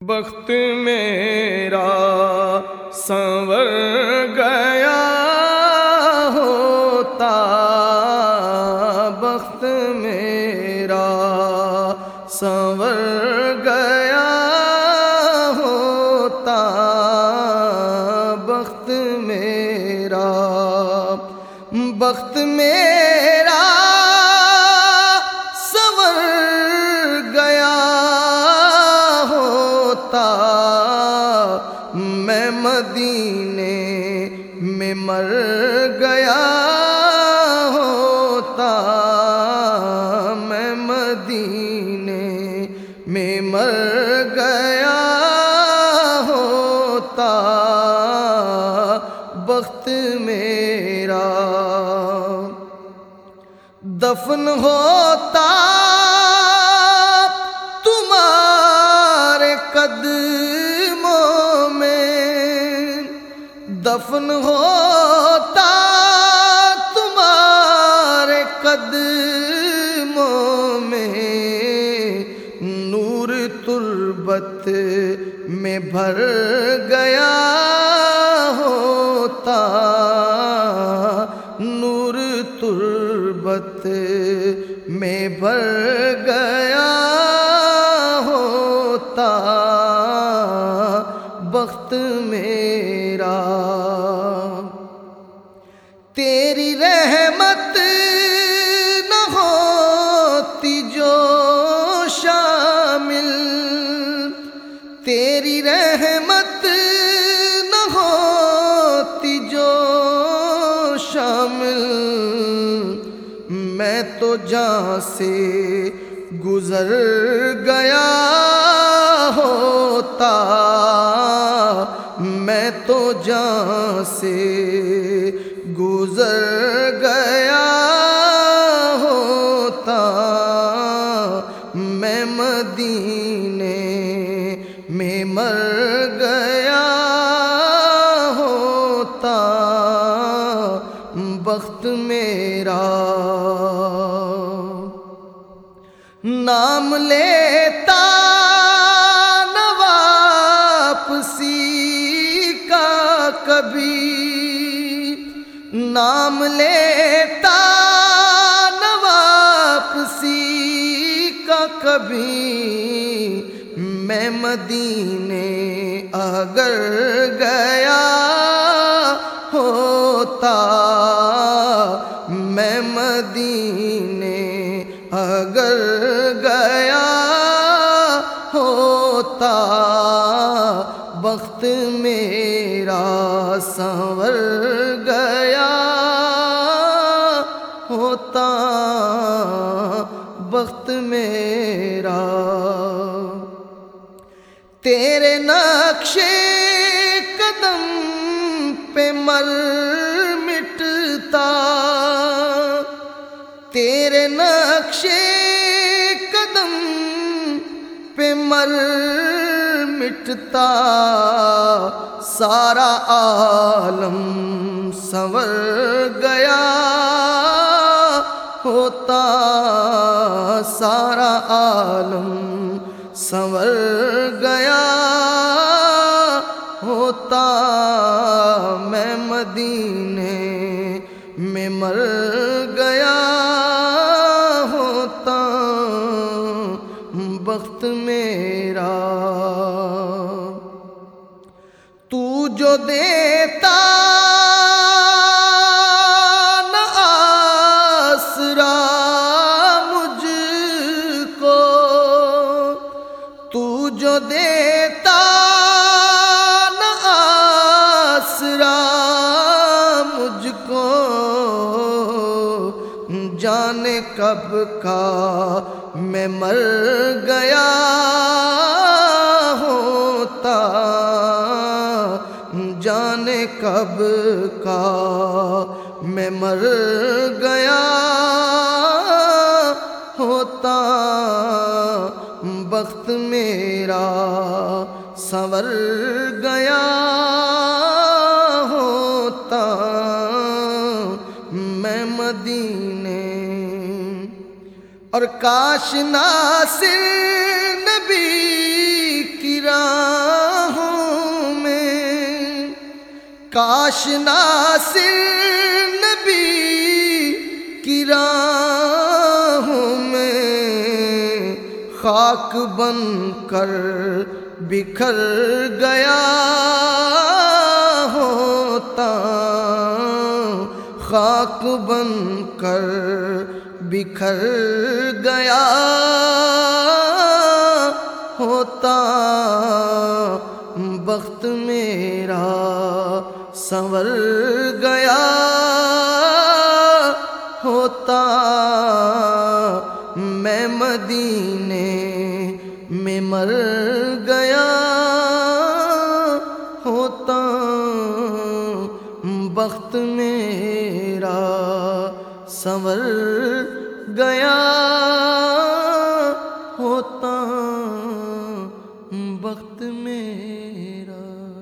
بخت میرا سنور گیا ہوتا، بخت میرا سنور گیا ہوتا، بخت میرا سنور گیا ہوتا، میں مدینے میں مر گیا ہوتا، میں مدینے میں مر گیا ہوتا، بخت میرا دفن ہوتا تمہارے قدموں میں، دفن ہوتا تمہارے قدموں میں، نور تربت میں بھر گیا ہوتا، نور تربت میں بھر گیا ہوتا، بخت میرا تیری رحمت نہ ہوتی جو شامل، تیری رحمت نہ ہوتی جو شامل، میں تو جہاں سے گزر گیا ہوتا، میں تو جہاں سے گزر گیا ہوتا، میں مدینے میں مر گیا ہوتا، بخت میرا نام لیتا نہ واپسی کا کبھی، نام لیتا نہ واپسی کا کبھی، میں مدینے اگر گیا ہوتا، میں مدینے اگر گیا ہوتا، بخت میرا سنور گیا ہوتا، بخت میرا تیرے نقش قدم پہ مر مٹتا، تیرے نقش قدم پہ مر مٹتا، سارا عالم سنور گیا ہوتا، سارا عالم سنور گیا ہوتا، میں مدینے میں مر گیا ہوتا، بخت میرا تو جو دیتا نہ آسرا مجھ کو، تو جو دیتا نہ آسرا مجھ کو، جانے کب کا میں مر گیا ہوتا، جانے کب کا میں مر گیا ہوتا، بخت میرا سنور گیا ہوتا، میں مدینے اور کاش ناصر نبی کی راہ کاش ناصر نبی کی راہوں میں خاک بن کر بکھر گیا ہوتا، خاک بن کر بکھر گیا ہوتا، بخت میرا سنور گیا ہوتا، میں مدینے میں مر گیا ہوتا، بخت میرا سنور گیا ہوتا، بخت میرا